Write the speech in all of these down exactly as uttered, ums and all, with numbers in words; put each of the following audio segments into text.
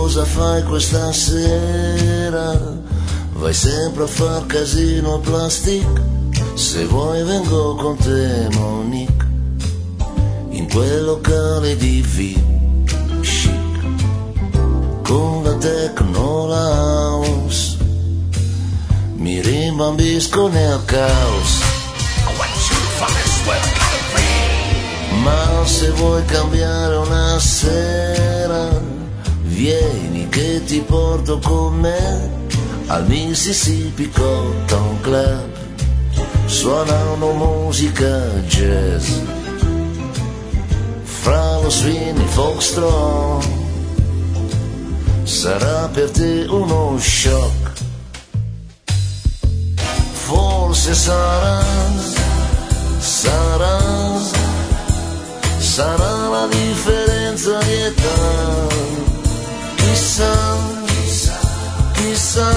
cosa fai questa sera? Vai sempre a far casino a plastic, se vuoi vengo con te Monique, in quel locale di V chic, con la techno house, mi rimbambisco nel caos. Ma se vuoi cambiare una sera, vieni che ti porto con me al Mississippi Cotton Club. Suonano musica jazz, fra lo swing e il foxtrot. Sarà per te uno shock, forse sarà, sarà sarà la differenza di età, chissà, chissà,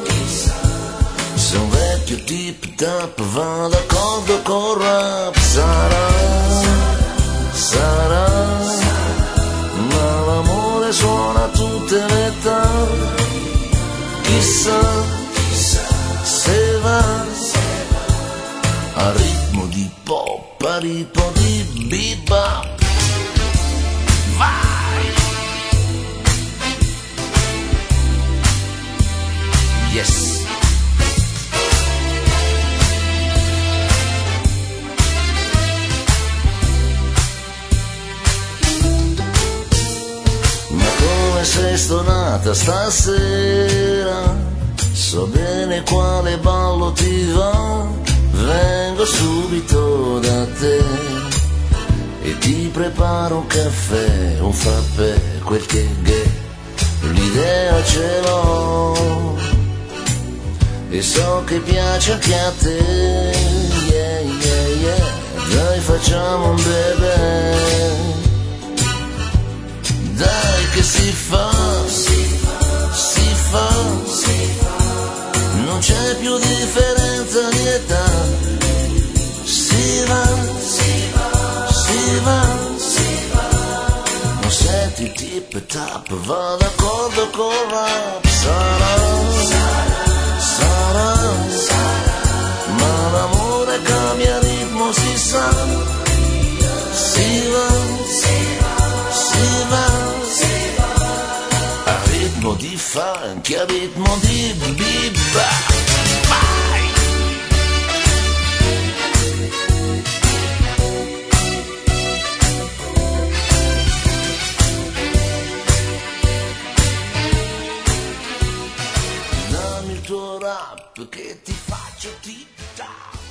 se un vecchio tip tap va d'accordo col rap, sarà, sarà, ma l'amore suona a tutte le età, chissà, se va a ritmo di pop, a ritmo di bebop. Vai! Yes! Ma come sei stonata stasera? So bene quale ballo ti va, vengo subito da te e ti preparo un caffè, un frappè, quel che è, l'idea ce l'ho e so che piace anche a te, yeah, yeah, yeah. Dai facciamo un bebè, dai che si fa, si fa, si fa, si fa. Non c'è più differenza di età, si va, si va, si va, si va. Non senti il tip tap, va d'accordo con rap, sarà, sarà, sarà, ma l'amore cambia ritmo, si sa, si va, si va, si va, si va, a ritmo di funk, a ritmo di bebop. Dammi il tuo rap che ti faccio tic tac.